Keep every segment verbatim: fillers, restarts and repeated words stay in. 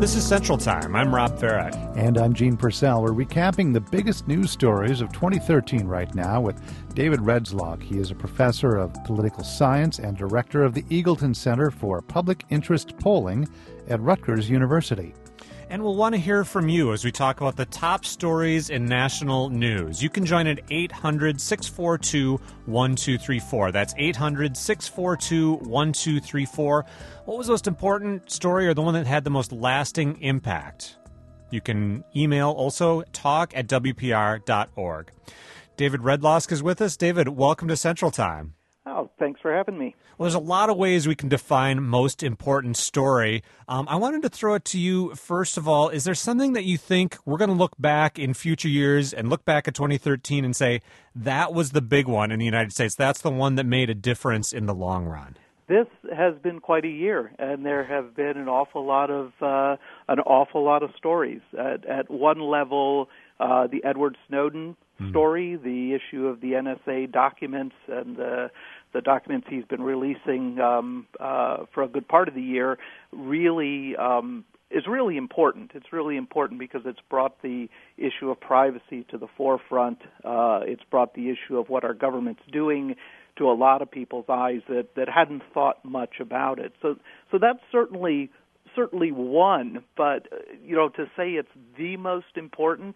This is Central Time. I'm Rob Farah. And I'm Gene Purcell. We're recapping the biggest news stories of twenty thirteen right now with David Redslock. He is a professor of political science and director of the Eagleton Center for Public Interest Polling at Rutgers University. And we'll want to hear from you as we talk about the top stories in national news. You can join at eight hundred, six four two, one two three four. That's eight hundred, six four two, one two three four. What was the most important story or the one that had the most lasting impact? You can email also talk at W P R dot org. David Redlosk is with us. David, welcome to Central Time. Oh, thanks for having me. Well, there's a lot of ways we can define most important story. Um, I wanted to throw it to you, first of all. Is there something that you think we're going to look back in future years and look back at twenty thirteen and say, that was the big one in the United States? That's the one that made a difference in the long run. This has been quite a year, and there have been an awful lot of uh, an awful lot of stories. At, at one level, uh, the Edward Snowden mm. story, the issue of the N S A documents, and the the documents he's been releasing um, uh, for a good part of the year, really um, is really important. It's really important because it's brought the issue of privacy to the forefront. Uh, it's brought the issue of what our government's doing to a lot of people's eyes that, that hadn't thought much about it. So so that's certainly certainly one, but you know, to say it's the most important,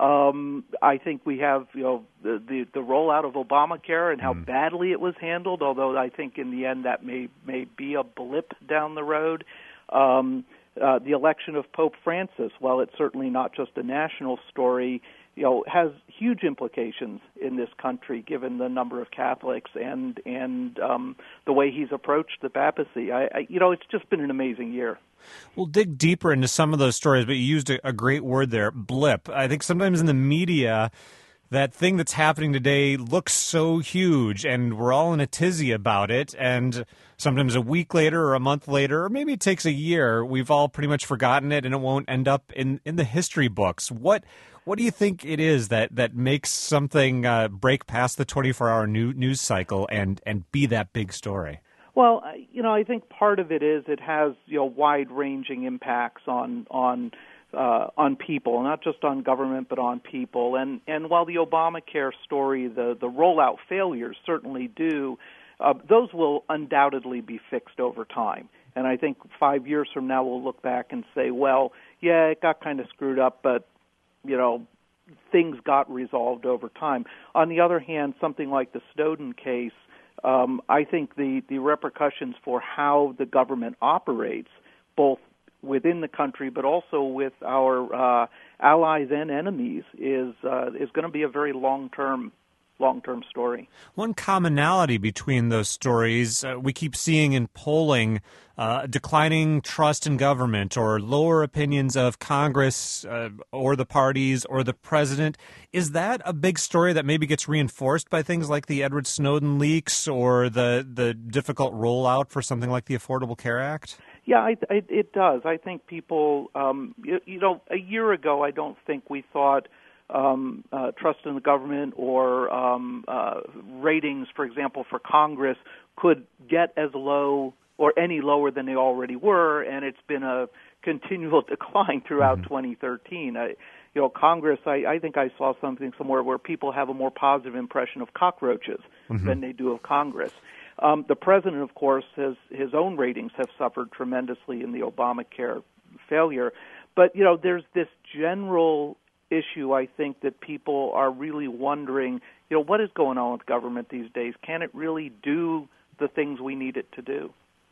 um, I think we have you know the, the the rollout of Obamacare and how mm. badly it was handled. Although I think in the end that may may be a blip down the road. Um, uh, the election of Pope Francis, while it's certainly not just a national story, you know, has huge implications in this country, given the number of Catholics and and um, the way he's approached the papacy. I, I, you know, it's just been an amazing year. We'll dig deeper into some of those stories, but you used a, a great word there, blip. I think sometimes in the media, that thing that's happening today looks so huge, and we're all in a tizzy about it, and sometimes a week later or a month later, or maybe it takes a year, we've all pretty much forgotten it, and it won't end up in, in the history books. What what do you think it is that, that makes something uh, break past the twenty-four hour new, news cycle and, and be that big story? Well, you know, I think part of it is it has, you know, wide-ranging impacts on on uh, on people, not just on government, but on people. And and while the Obamacare story, the the rollout failures certainly do, uh, those will undoubtedly be fixed over time. And I think five years from now we'll look back and say, well, yeah, it got kind of screwed up, but you know, things got resolved over time. On the other hand, something like the Snowden case, um, I think the, the repercussions for how the government operates, both within the country but also with our uh, allies and enemies, is uh, is going to be a very long-term long-term story. One commonality between those stories uh, we keep seeing in polling, uh, declining trust in government or lower opinions of Congress uh, or the parties or the president. Is that a big story that maybe gets reinforced by things like the Edward Snowden leaks or the, the difficult rollout for something like the Affordable Care Act? Yeah, I, I, it does. I think people, um, you, you know, a year ago I don't think we thought Um, uh, trust in the government or um, uh, ratings, for example, for Congress could get as low or any lower than they already were, and it's been a continual decline throughout mm-hmm. twenty thirteen. I, you know, Congress, I, I think I saw something somewhere where people have a more positive impression of cockroaches mm-hmm. than they do of Congress. Um, the president, of course, has his own ratings have suffered tremendously in the Obamacare failure. But, you know, there's this general issue, I think, that people are really wondering, you know, what is going on with government these days? Can it really do the things we need it to do?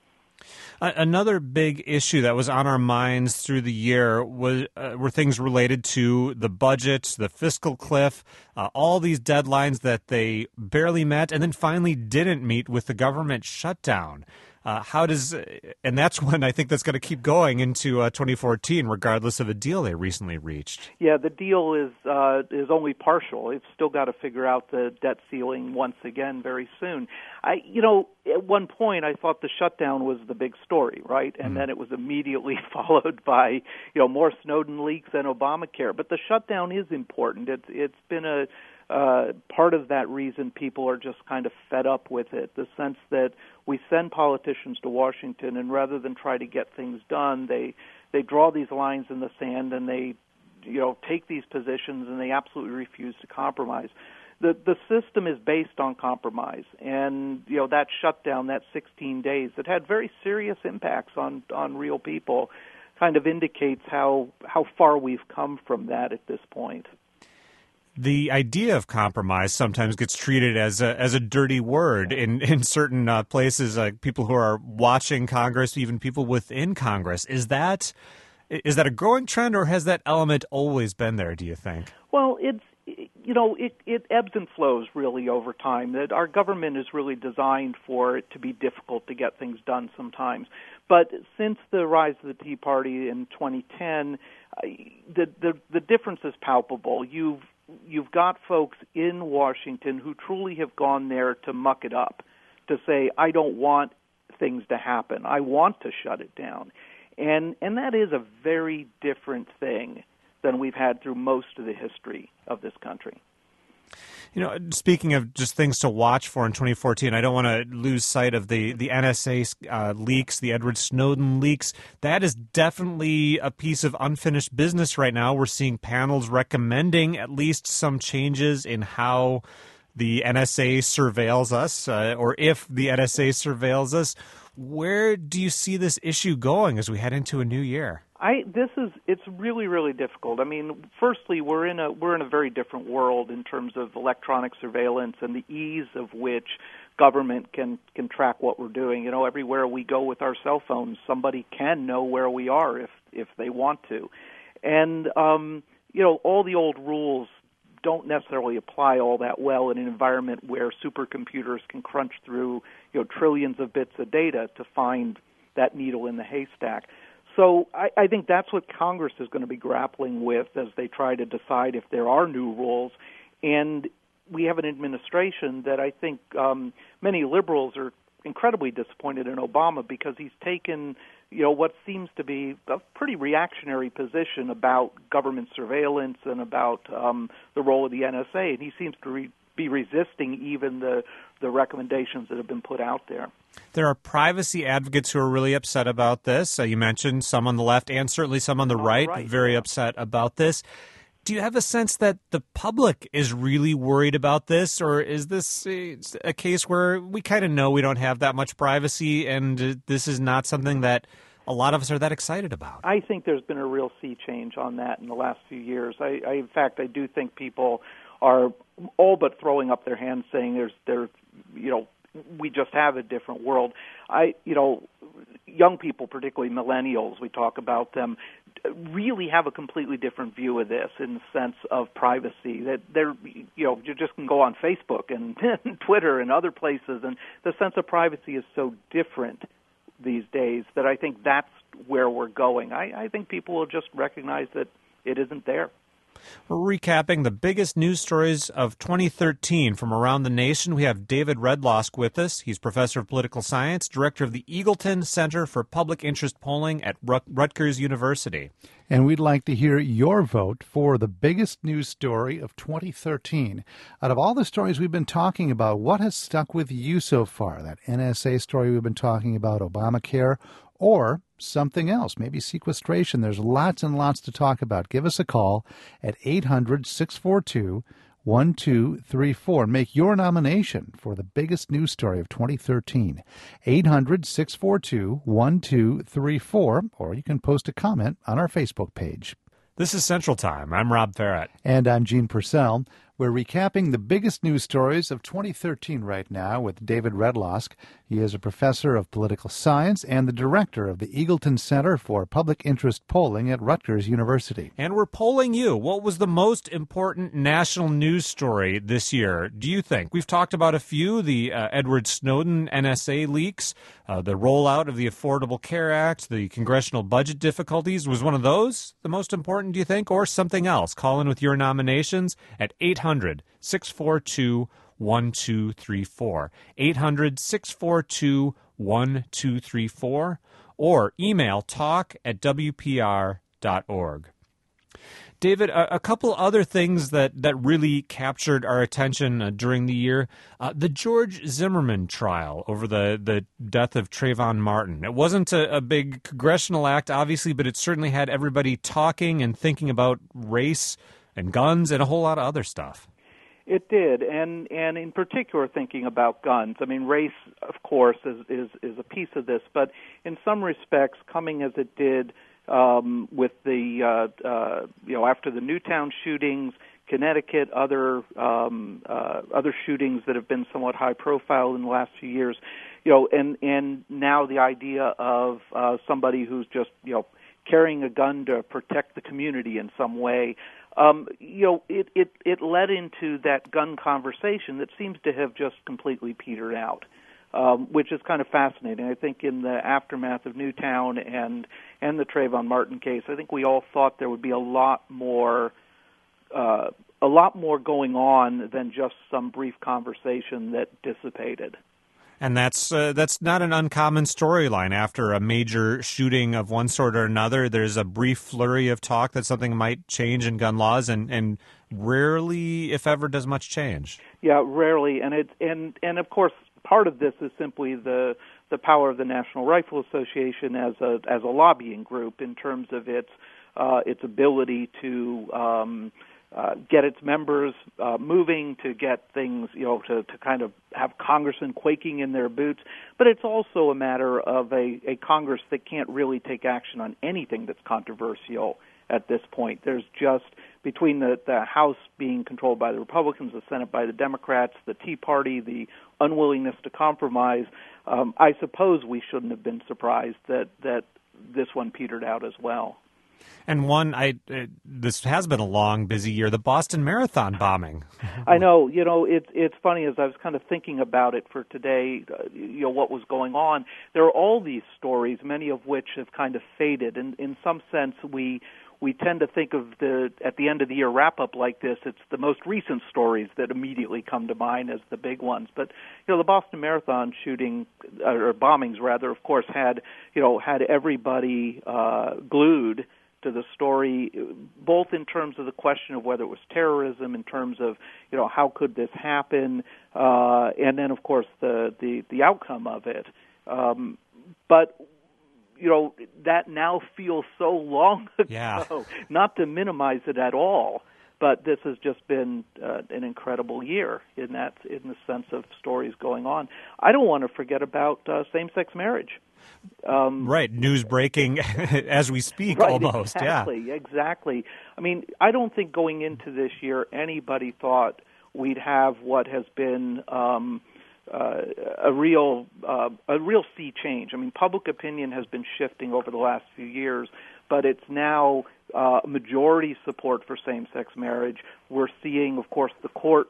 Another big issue that was on our minds through the year was uh, were things related to the budget, the fiscal cliff, uh, all these deadlines that they barely met and then finally didn't meet with the government shutdown. Uh, how does, and that's when I think that's going to keep going into uh, twenty fourteen, regardless of a deal they recently reached. Yeah, the deal is uh, is only partial. It's still got to figure out the debt ceiling once again very soon. I, you know, at one point I thought the shutdown was the big story, right? And mm. then it was immediately followed by, you know, more Snowden leaks and Obamacare. But the shutdown is important. It's it's been a uh, part of that reason people are just kind of fed up with it, the sense that we send politicians to Washington, and rather than try to get things done, they they draw these lines in the sand and they, you know, take these positions and they absolutely refuse to compromise. The the system is based on compromise, and you know that shutdown, that sixteen days, that had very serious impacts on, on real people, kind of indicates how how far we've come from that at this point. The idea of compromise sometimes gets treated as a as a dirty word in in certain uh, places, like people who are watching Congress, even people within Congress. Is that is that a growing trend, or has that element always been there, do you think? Well, it's you know, it, it ebbs and flows really over time. That our government is really designed for it to be difficult to get things done sometimes. But since the rise of the Tea Party in twenty ten, the the, the difference is palpable. You've you've got folks in Washington who truly have gone there to muck it up, to say, I don't want things to happen. I want to shut it down. And and that is a very different thing than we've had through most of the history of this country. You know, speaking of just things to watch for in twenty fourteen, I don't want to lose sight of the, the N S A uh, leaks, the Edward Snowden leaks. That is definitely a piece of unfinished business right now. We're seeing panels recommending at least some changes in how the N S A surveils us, uh, or if the N S A surveils us. Where do you see this issue going as we head into a new year? I this is it's really really difficult. I mean, firstly, we're in a we're in a very different world in terms of electronic surveillance and the ease of which government can can track what we're doing. You know, everywhere we go with our cell phones, somebody can know where we are if if they want to. And um, you know, all the old rules don't necessarily apply all that well in an environment where supercomputers can crunch through, you know, trillions of bits of data to find that needle in the haystack. So I, I think that's what Congress is going to be grappling with as they try to decide if there are new rules. And we have an administration that I think um, many liberals are incredibly disappointed in Obama because he's taken, you know, what seems to be a pretty reactionary position about government surveillance and about um, the role of the N S A, and he seems to re- be resisting even the the recommendations that have been put out there. There are privacy advocates who are really upset about this. Uh, you mentioned some on the left and certainly some on the, on right, the right, very yeah. upset about this. Do you have a sense that the public is really worried about this, or is this a, a case where we kind of know we don't have that much privacy and uh, this is not something that a lot of us are that excited about? I think there's been a real sea change on that in the last few years. I, I in fact, I do think people are all but throwing up their hands saying there's, there, you know, we just have a different world. I, you know, young people, particularly millennials, we talk about them, really have a completely different view of this in the sense of privacy. That they're, you know, you just can go on Facebook and Twitter and other places, and the sense of privacy is so different these days that I think that's where we're going. I, I think people will just recognize that it isn't there. We're recapping the biggest news stories of twenty thirteen from around the nation. We have David Redlosk with us. He's professor of political science, director of the Eagleton Center for Public Interest Polling at Rut- Rutgers University. And we'd like to hear your vote for the biggest news story of twenty thirteen. Out of all the stories we've been talking about, what has stuck with you so far? That N S A story we've been talking about, Obamacare, or something else, maybe sequestration. There's lots and lots to talk about. Give us a call at eight hundred, six four two, one two three four. Make your nomination for the biggest news story of twenty thirteen. eight hundred, six four two, one two three four, or you can post a comment on our Facebook page. This is Central Time. I'm Rob Farrett. And I'm Gene Purcell. We're recapping the biggest news stories of twenty thirteen right now with David Redlosk. He is a professor of political science and the director of the Eagleton Center for Public Interest Polling at Rutgers University. And we're polling you. What was the most important national news story this year, do you think? We've talked about a few, the uh, Edward Snowden N S A leaks, uh, the rollout of the Affordable Care Act, the congressional budget difficulties. Was one of those the most important, do you think, or something else? Call in with your nominations at eight hundred, six four two, one two three four. eight hundred, six four two, one two three four, or email talk at w p r dot org. David, a, a couple other things that, that really captured our attention uh, during the year. Uh, the George Zimmerman trial over the, the death of Trayvon Martin. It wasn't a, a big congressional act, obviously, but it certainly had everybody talking and thinking about race and guns and a whole lot of other stuff. It did, and and in particular thinking about guns. I mean, race, of course, is, is, is a piece of this, but in some respects, coming as it did um, with the, uh, uh, you know, after the Newtown shootings, Connecticut, other um, uh, other shootings that have been somewhat high profile in the last few years, you know, and, and now the idea of uh, somebody who's just, you know, carrying a gun to protect the community in some way. Um, you know, it, it, it led into that gun conversation that seems to have just completely petered out, um, which is kind of fascinating. I think in the aftermath of Newtown and and the Trayvon Martin case, I think we all thought there would be a lot more uh, a lot more going on than just some brief conversation that dissipated. And that's uh, that's not an uncommon storyline. After a major shooting of one sort or another, there's a brief flurry of talk that something might change in gun laws, and, and rarely, if ever, does much change. Yeah, rarely. And it and and of course, part of this is simply the the power of the National Rifle Association as a as a lobbying group in terms of its uh, its ability to Um, Uh, get its members uh, moving, to get things, you know, to, to kind of have congressmen quaking in their boots. But it's also a matter of a, a Congress that can't really take action on anything that's controversial at this point. There's just, between the, the House being controlled by the Republicans, the Senate by the Democrats, the Tea Party, the unwillingness to compromise, um, I suppose we shouldn't have been surprised that, that this one petered out as well. And one, I uh, this has been a long, busy year, the Boston Marathon bombing. I know. You know, it's it's funny, as I was kind of thinking about it for today, uh, you know, what was going on. There are all these stories, many of which have kind of faded. And in some sense, we we tend to think of the, at the end of the year wrap-up like this, it's the most recent stories that immediately come to mind as the big ones. But, you know, the Boston Marathon shooting, or bombings rather, of course, had, you know, had everybody uh, glued to the story, both in terms of the question of whether it was terrorism, in terms of, you know, how could this happen, uh, and then, of course, the, the, the outcome of it. Um, but, you know, that now feels so long ago, yeah. Not to minimize it at all, but this has just been uh, an incredible year in that, in the sense of stories going on. I don't want to forget about uh, same-sex marriage. Um, right, news breaking as we speak, right, almost. Exactly, yeah. exactly. I mean, I don't think going into this year anybody thought we'd have what has been um, uh, a real uh, a real sea change. I mean, public opinion has been shifting over the last few years, but it's now uh, majority support for same-sex marriage. We're seeing, of course, the court,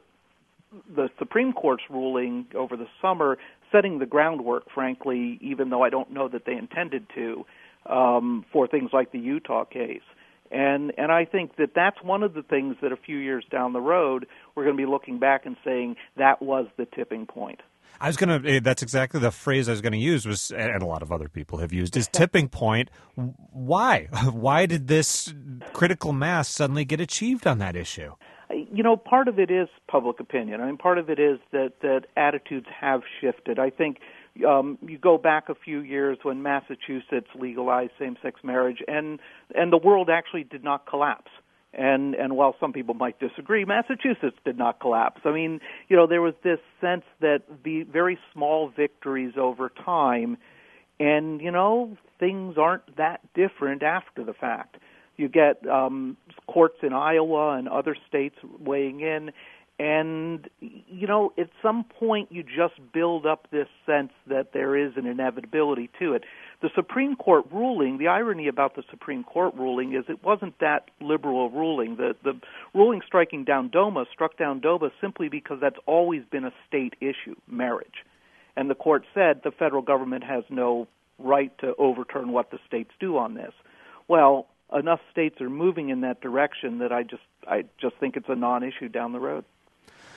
the Supreme Court's ruling over the summer, setting the groundwork, frankly, even though I don't know that they intended to, um, for things like the Utah case. And and I think that that's one of the things that a few years down the road, we're going to be looking back and saying that was the tipping point. I was going to, that's exactly the phrase I was going to use, was, and a lot of other people have used, is tipping point. Why? Why did this critical mass suddenly get achieved on that issue? You know, part of it is public opinion. I mean, part of it is that, that attitudes have shifted. I think um, you go back a few years when Massachusetts legalized same-sex marriage, and and the world actually did not collapse. And and while some people might disagree, Massachusetts did not collapse. I mean, you know, there was this sense that the very small victories over time, and, you know, things aren't that different after the fact. You get um, courts in Iowa and other states weighing in, and, you know, at some point you just build up this sense that there is an inevitability to it. The Supreme Court ruling, the irony about the Supreme Court ruling is it wasn't that liberal a ruling. The, the ruling striking down DOMA struck down DOMA simply because that's always been a state issue, marriage. And the court said the federal government has no right to overturn what the states do on this. Well, enough states are moving in that direction that I just I just think it's a non-issue down the road.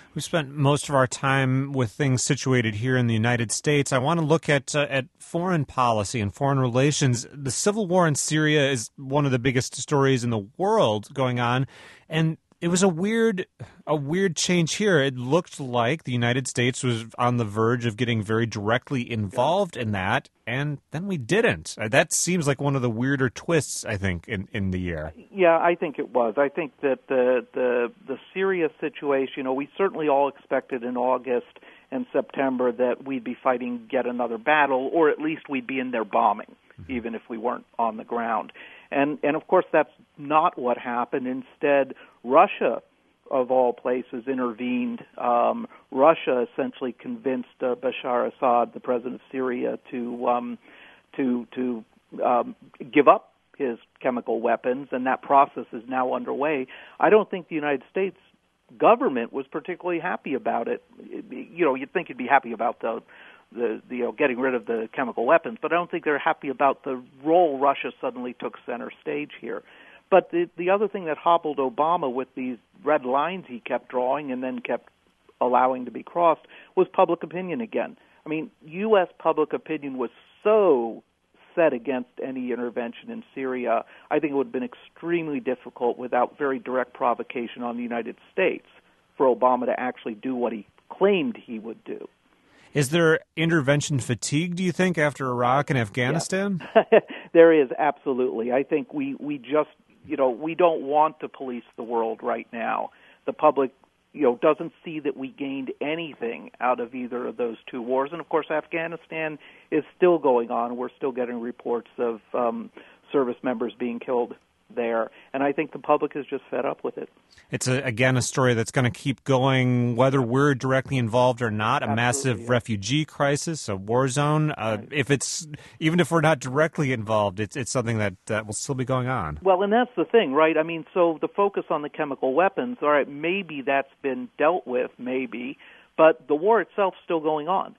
We spent most of our time with things situated here in the United States. I want to look at uh, at foreign policy and foreign relations. The civil war in Syria is one of the biggest stories in the world going on, and it was a weird a weird change here. It looked like the United States was on the verge of getting very directly involved in that, and then we didn't. That seems like one of the weirder twists, I think, in, in the year. Yeah, I think it was. I think that the, the, the Syria situation, you know, we certainly all expected in August and September that we'd be fighting yet another battle, or at least we'd be in there bombing, mm-hmm. even if we weren't on the ground. And, and of course, that's not what happened. Instead, Russia, of all places, intervened. Um, Russia essentially convinced uh, Bashar Assad, the president of Syria, to um, to to um, give up his chemical weapons, and that process is now underway. I don't think the United States government was particularly happy about it. You know, you'd think you'd be happy about the the, the you know, getting rid of the chemical weapons, but I don't think they're happy about the role Russia suddenly took center stage here. But the the other thing that hobbled Obama with these red lines he kept drawing and then kept allowing to be crossed was public opinion again. I mean, U S public opinion was so set against any intervention in Syria, I think it would have been extremely difficult without very direct provocation on the United States for Obama to actually do what he claimed he would do. Is there intervention fatigue, do you think, after Iraq and Afghanistan? Yeah. There is, absolutely. I think we, we just, you know, we don't want to police the world right now. The public, you know, doesn't see that we gained anything out of either of those two wars. And, of course, Afghanistan is still going on. We're still getting reports of um, service members being killed there. And I think the public is just fed up with it. It's, a, again, a story that's going to keep going, whether we're directly involved or not, a Absolutely, massive yeah. refugee crisis, a war zone. Uh, right. If it's, even if we're not directly involved, it's, it's something that uh, will still be going on. Well, and that's the thing, right? I mean, so the focus on the chemical weapons, all right, maybe that's been dealt with, maybe, but the war itself is still going on.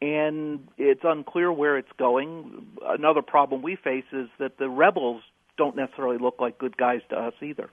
And it's unclear where it's going. Another problem we face is that the rebels don't necessarily look like good guys to us either.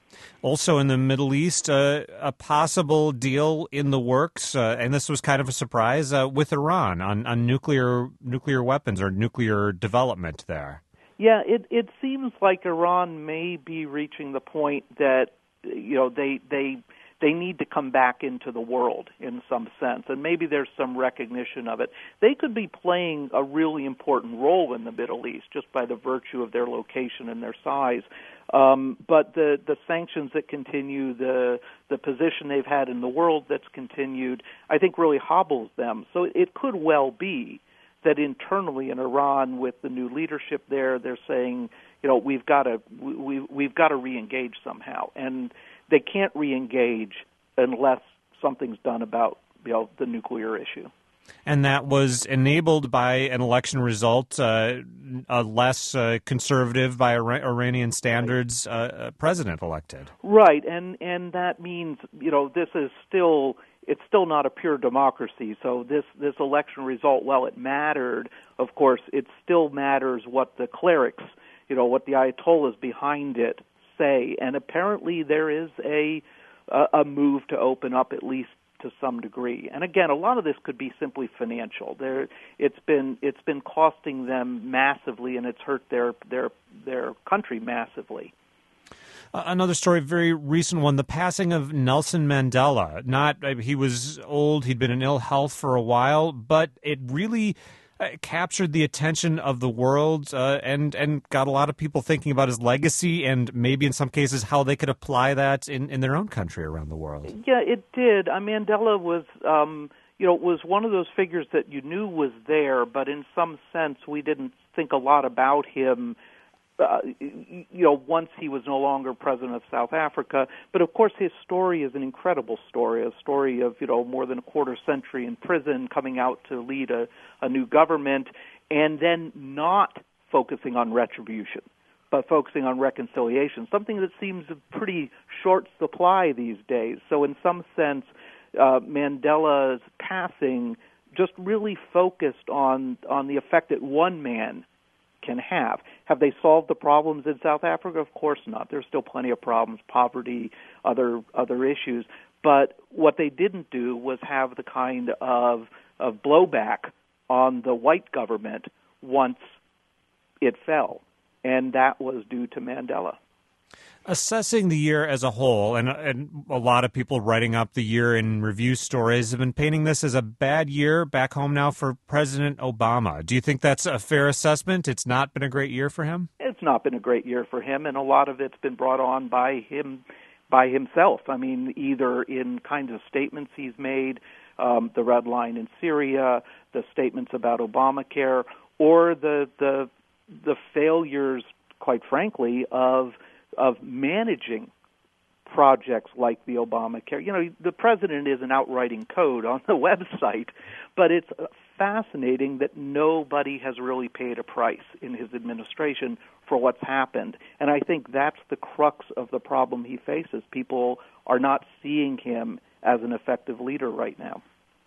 Also in the Middle East, uh, a possible deal in the works, uh, and this was kind of a surprise, uh, with Iran on, on nuclear nuclear weapons or nuclear development there. Yeah, it, it seems like Iran may be reaching the point that, you know, they they they need to come back into the world in some sense, and maybe there's some recognition of it. They could be playing a really important role in the Middle East just by the virtue of their location and their size. Um, but the, the sanctions that continue, the the position they've had in the world that's continued, I think really hobbles them. So it could well be that internally in Iran, with the new leadership there, they're saying, you know, we've got to we we've got to reengage somehow, and they can't reengage unless something's done about, you know, the nuclear issue. And that was enabled by an election result, uh, a less uh, conservative by Ira- Iranian standards, uh, president elected. Right, and and that means, you know, this is still, it's still not a pure democracy. So this, this election result, while it mattered, of course, it still matters what the clerics, you know, what the Ayatollahs behind it say. And apparently there is a a move to open up at least to some degree. And again, a lot of this could be simply financial. There, it's been it's been costing them massively, and it's hurt their their their country massively. Uh, another story, very recent one, the passing of Nelson Mandela. Not uh, he was old, he'd been in ill health for a while, but it really uh, captured the attention of the world uh, and and got a lot of people thinking about his legacy and maybe in some cases how they could apply that in, in their own country around the world. Yeah, it did. Uh, Mandela was, um, you know, was one of those figures that you knew was there, but in some sense we didn't think a lot about him. Uh, you know, once he was no longer president of South Africa. But, of course, his story is an incredible story, a story of, you know, more than a quarter century in prison, coming out to lead a, a new government, and then not focusing on retribution, but focusing on reconciliation, something that seems a pretty short supply these days. So in some sense, uh, Mandela's passing just really focused on, on the effect that one man can have. Have they solved the problems in South Africa? Of course not. There's still plenty of problems, poverty, other other issues. But what they didn't do was have the kind of, of blowback on the white government once it fell, and that was due to Mandela. Assessing the year as a whole, and, and a lot of people writing up the year in review stories have been painting this as a bad year back home now for President Obama. Do you think that's a fair assessment? It's not been a great year for him? It's not been a great year for him, and a lot of it's been brought on by him, by himself. I mean, either in kinds of statements he's made, um, the red line in Syria, the statements about Obamacare, or the the the failures, quite frankly, of of managing projects like the Obamacare. You know, the president isn't outwriting code on the website, but it's fascinating that nobody has really paid a price in his administration for what's happened. And I think that's the crux of the problem he faces. People are not seeing him as an effective leader right now.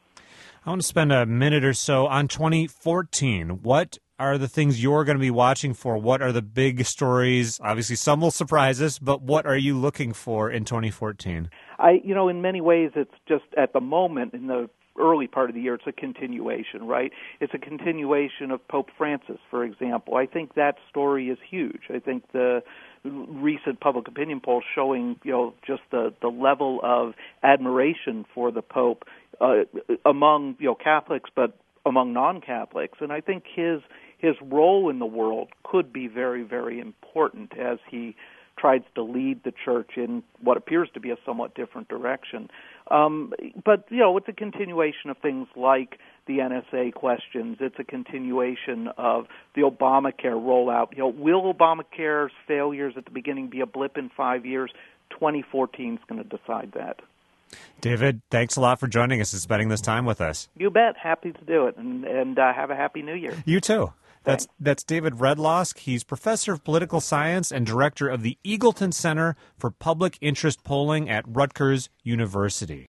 I want to spend a minute or so on twenty fourteen. What are the things you're going to be watching for? What are the big stories? Obviously, some will surprise us, but what are you looking for in twenty fourteen? I, you know, in many ways, it's just at the moment, in the early part of the year, it's a continuation, right? It's a continuation of Pope Francis, for example. I think that story is huge. I think the recent public opinion polls showing, you know, just the, the level of admiration for the Pope uh, among, you know, Catholics, but among non-Catholics. And I think his his role in the world could be very, very important as he tries to lead the church in what appears to be a somewhat different direction. Um, but, you know, it's a continuation of things like the N S A questions. It's a continuation of the Obamacare rollout. You know, will Obamacare's failures at the beginning be a blip in five years? twenty fourteen is going to decide that. David, thanks a lot for joining us and spending this time with us. You bet. Happy to do it. And, and uh, have a happy new year. You too. That's that's David Redlosk. He's professor of political science and director of the Eagleton Center for Public Interest Polling at Rutgers University.